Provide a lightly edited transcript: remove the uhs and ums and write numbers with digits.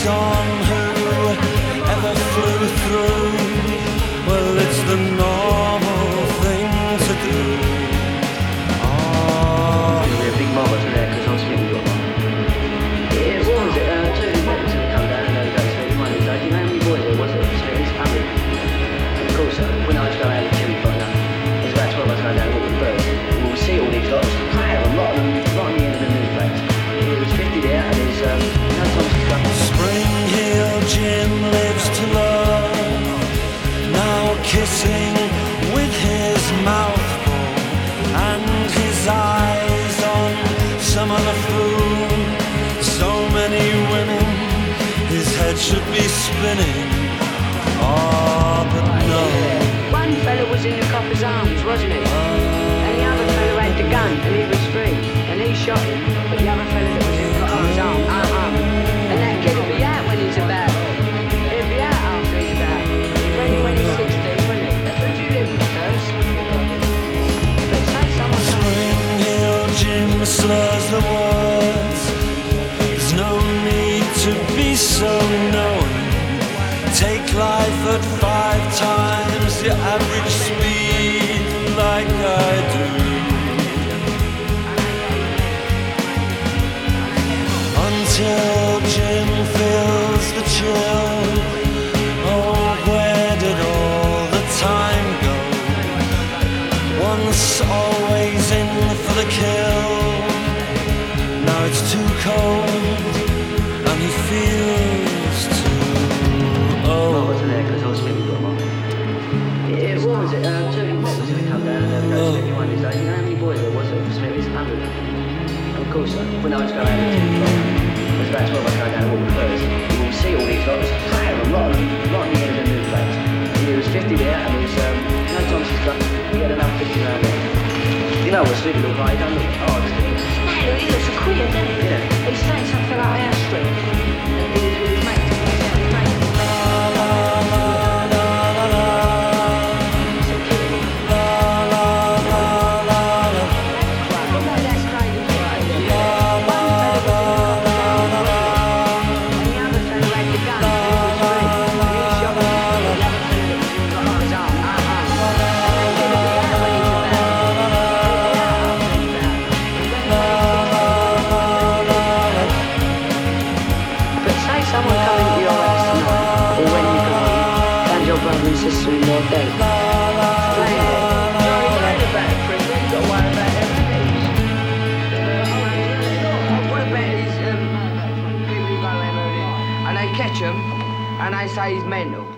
on who ever flew through. Well, it's the normal thing to do. There's going to be a big mob over there because I'm speaking to one. Yeah, what was it? 2 minutes to come down and go to one of these days. You know how many boys there was at Smith's? 100. And of course, when I was going out with Jimmy Butler, there's about 12 of us going down to walk the birds. And we'll see all these lots, pray them, lot of them, right on the end of the new place. There's 50 there and there's no time to go. Spring Hill Jim lives to love, now kissing with his mouth full and his eyes on some other fool. So many women, his head should be spinning. Oh, but no. One fella was in the copper's arms, wasn't he? And the other fella had the gun and he was free. And he shot him, but the other fella that was in the copper's arm, unarmed. And that kid will be out when he's about. He'll be out after he's about. When he's 16, won't he? That's what you live with first. But say someone... Spring Hill Jim slurs the words. There's no need to be so knowing. Take life at 5 times the average speed, like I do. Until Jim feels the chill. Oh, where did all the time go? Once always in for the kill. Now it's too cold and he feels too old. I wasn't there because I was speaking to one. Yeah, what was it? 2 minutes to come down and go to Smith's one of these days. You know how many boys there was at Smith's? 100. Of course, when I was going out with Jimmy Butler, there's about 12 of us going down to walk the birds. And we'll see all these lots, pray them, lot of them, right on the end of the new place. And there was 50 there and there was no Thompson's Club. We had another 50 around there. You know what Sleepy looked like, don't look? Oh, it's he looks a queer, doesn't he? Yeah. He's saying something like our street. And he was with his mates. And they catch him and they say he's mental.